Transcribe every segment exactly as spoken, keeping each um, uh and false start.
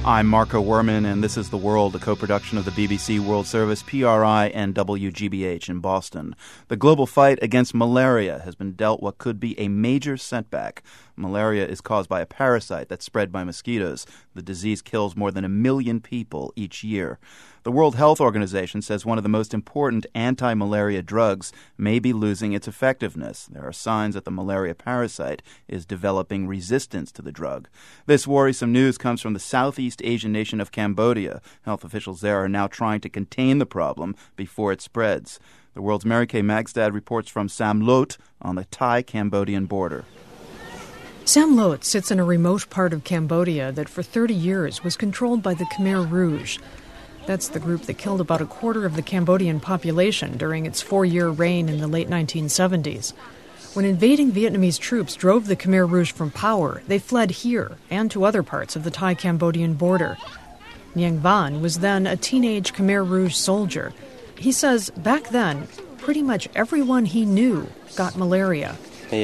I'm Marco Werman, and this is The World, a co-production of the B B C World Service, P R I, and W G B H in Boston. The global fight against malaria has been dealt what could be a major setback. Malaria is caused by a parasite that's spread by mosquitoes. The disease kills more than a million people each year. The World Health Organization says one of the most important anti-malaria drugs may be losing its effectiveness. There are signs that the malaria parasite is developing resistance to the drug. This worrisome news comes from the Southeast Asian nation of Cambodia. Health officials there are now trying to contain the problem before it spreads. The World's Mary Kay Magstad reports from Sam Lot on the Thai-Cambodian border. Sam Lot sits in a remote part of Cambodia that for thirty years was controlled by the Khmer Rouge. That's the group that killed about a quarter of the Cambodian population during its four-year reign in the late nineteen seventies. When invading Vietnamese troops drove the Khmer Rouge from power, they fled here and to other parts of the Thai-Cambodian border. Nguyen Van was then a teenage Khmer Rouge soldier. He says back then, pretty much everyone he knew got malaria.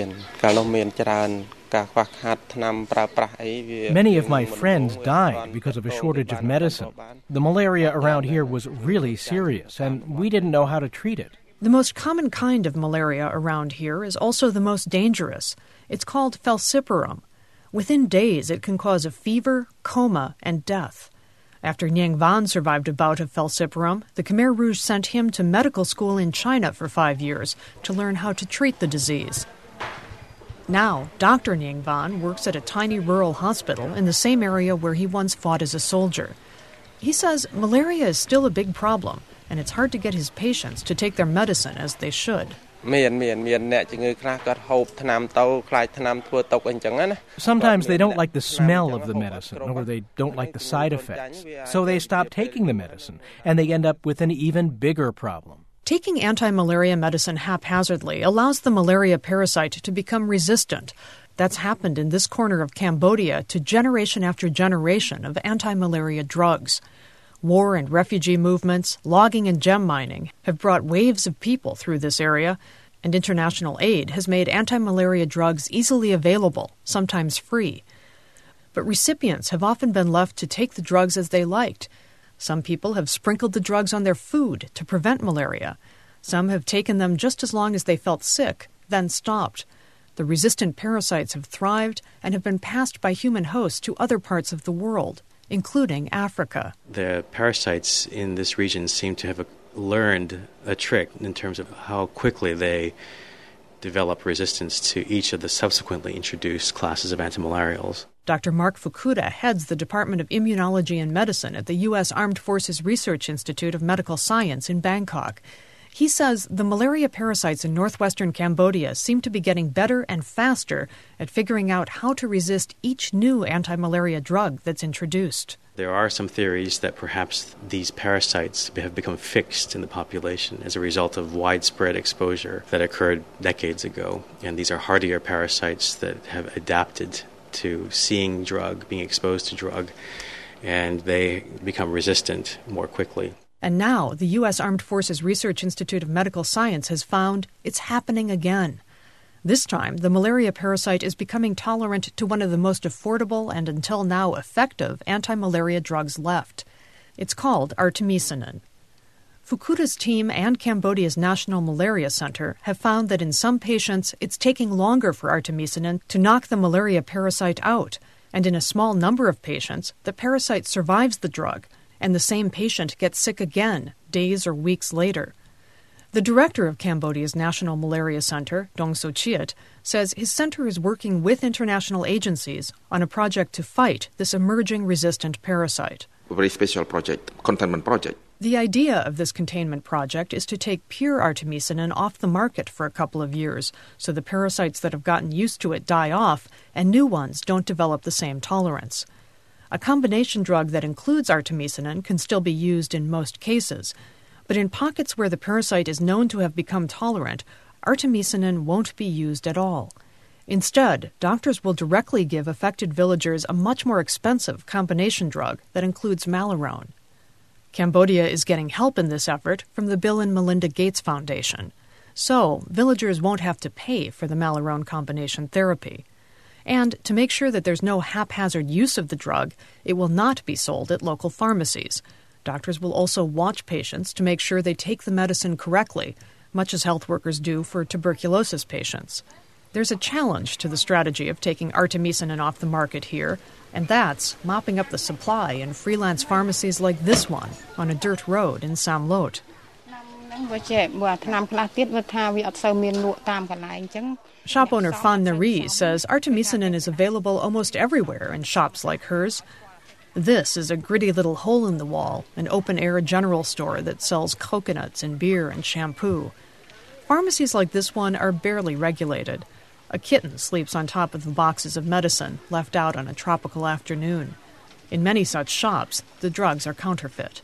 Many of my friends died because of a shortage of medicine. The malaria around here was really serious, and we didn't know how to treat it. The most common kind of malaria around here is also the most dangerous. It's called falciparum. Within days, it can cause a fever, coma, and death. After Nguyen Van survived a bout of falciparum, the Khmer Rouge sent him to medical school in China for five years to learn how to treat the disease. Now, Doctor Nguyen Van works at a tiny rural hospital in the same area where he once fought as a soldier. He says malaria is still a big problem, and it's hard to get his patients to take their medicine as they should. Sometimes they don't like the smell of the medicine, or they don't like the side effects. So they stop taking the medicine, and they end up with an even bigger problem. Taking anti-malaria medicine haphazardly allows the malaria parasite to become resistant. That's happened in this corner of Cambodia to generation after generation of anti-malaria drugs. War and refugee movements, logging and gem mining have brought waves of people through this area, and international aid has made anti-malaria drugs easily available, sometimes free. But recipients have often been left to take the drugs as they liked. Some people have sprinkled the drugs on their food to prevent malaria. Some have taken them just as long as they felt sick, then stopped. The resistant parasites have thrived and have been passed by human hosts to other parts of the world, including Africa. The parasites in this region seem to have learned a trick in terms of how quickly they develop resistance to each of the subsequently introduced classes of antimalarials. Doctor Mark Fukuda heads the Department of Immunology and Medicine at the U S Armed Forces Research Institute of Medical Science in Bangkok. He says the malaria parasites in northwestern Cambodia seem to be getting better and faster at figuring out how to resist each new anti-malaria drug that's introduced. There are some theories that perhaps these parasites have become fixed in the population as a result of widespread exposure that occurred decades ago. And these are hardier parasites that have adapted to seeing drug, being exposed to drug, and they become resistant more quickly. And now the U S Armed Forces Research Institute of Medical Science has found it's happening again. This time, the malaria parasite is becoming tolerant to one of the most affordable and until now effective anti-malaria drugs left. It's called artemisinin. Fukuda's team and Cambodia's National Malaria Center have found that in some patients it's taking longer for artemisinin to knock the malaria parasite out, and in a small number of patients, the parasite survives the drug, and the same patient gets sick again days or weeks later. The director of Cambodia's National Malaria Center, Dong Sochiat, says his center is working with international agencies on a project to fight this emerging resistant parasite. A very special project, containment project. The idea of this containment project is to take pure artemisinin off the market for a couple of years so the parasites that have gotten used to it die off and new ones don't develop the same tolerance. A combination drug that includes artemisinin can still be used in most cases, but in pockets where the parasite is known to have become tolerant, artemisinin won't be used at all. Instead, doctors will directly give affected villagers a much more expensive combination drug that includes Malarone. Cambodia is getting help in this effort from the Bill and Melinda Gates Foundation. So, villagers won't have to pay for the Malarone combination therapy. And to make sure that there's no haphazard use of the drug, it will not be sold at local pharmacies. Doctors will also watch patients to make sure they take the medicine correctly, much as health workers do for tuberculosis patients. There's a challenge to the strategy of taking artemisinin off the market here, and that's mopping up the supply in freelance pharmacies like this one on a dirt road in Samlot. Shop owner Fan Nari says artemisinin is available almost everywhere in shops like hers. This is a gritty little hole-in-the-wall, an open-air general store that sells coconuts and beer and shampoo. Pharmacies like this one are barely regulated. A kitten sleeps on top of the boxes of medicine left out on a tropical afternoon. In many such shops, the drugs are counterfeit.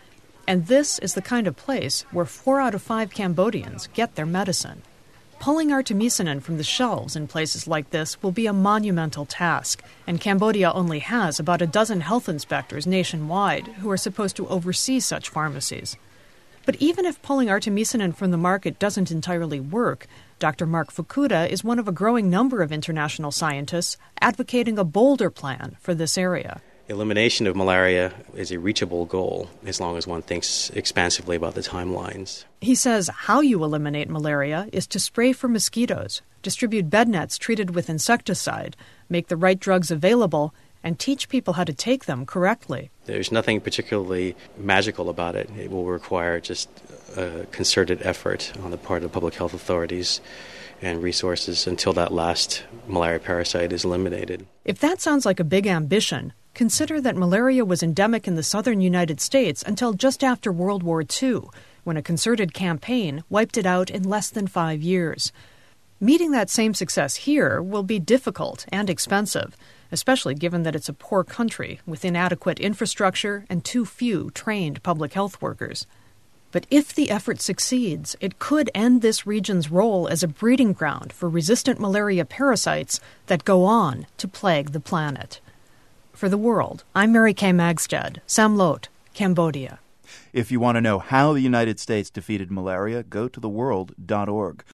And this is the kind of place where four out of five Cambodians get their medicine. Pulling artemisinin from the shelves in places like this will be a monumental task, and Cambodia only has about a dozen health inspectors nationwide who are supposed to oversee such pharmacies. But even if pulling artemisinin from the market doesn't entirely work, Doctor Mark Fukuda is one of a growing number of international scientists advocating a bolder plan for this area. Elimination of malaria is a reachable goal as long as one thinks expansively about the timelines. He says how you eliminate malaria is to spray for mosquitoes, distribute bed nets treated with insecticide, make the right drugs available, and teach people how to take them correctly. There's nothing particularly magical about it. It will require just a concerted effort on the part of public health authorities and resources until that last malaria parasite is eliminated. If that sounds like a big ambition, consider that malaria was endemic in the southern United States until just after World War Two, when a concerted campaign wiped it out in less than five years. Meeting that same success here will be difficult and expensive, especially given that it's a poor country with inadequate infrastructure and too few trained public health workers. But if the effort succeeds, it could end this region's role as a breeding ground for resistant malaria parasites that go on to plague the planet. For The World, I'm Mary Kay Magstad, Samlot, Cambodia. If you want to know how the United States defeated malaria, go to the world dot org.